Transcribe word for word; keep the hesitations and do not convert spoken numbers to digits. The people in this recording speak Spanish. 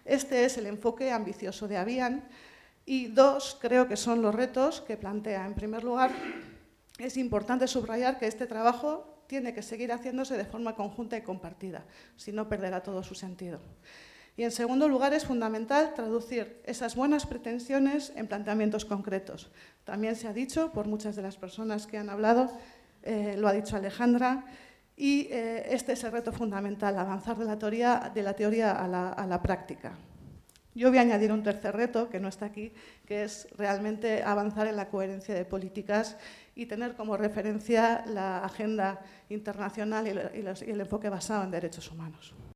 Este es el enfoque ambicioso de Avian. Y dos, creo que son los retos que plantea. En primer lugar, es importante subrayar que este trabajo tiene que seguir haciéndose de forma conjunta y compartida, si no perderá todo su sentido. Y en segundo lugar, es fundamental traducir esas buenas pretensiones en planteamientos concretos. También se ha dicho por muchas de las personas que han hablado, eh, lo ha dicho Alejandra, y eh, este es el reto fundamental, avanzar de la teoría, de la teoría a la, a la práctica. Yo voy a añadir un tercer reto, que no está aquí, que es realmente avanzar en la coherencia de políticas y tener como referencia la agenda internacional y el enfoque basado en derechos humanos.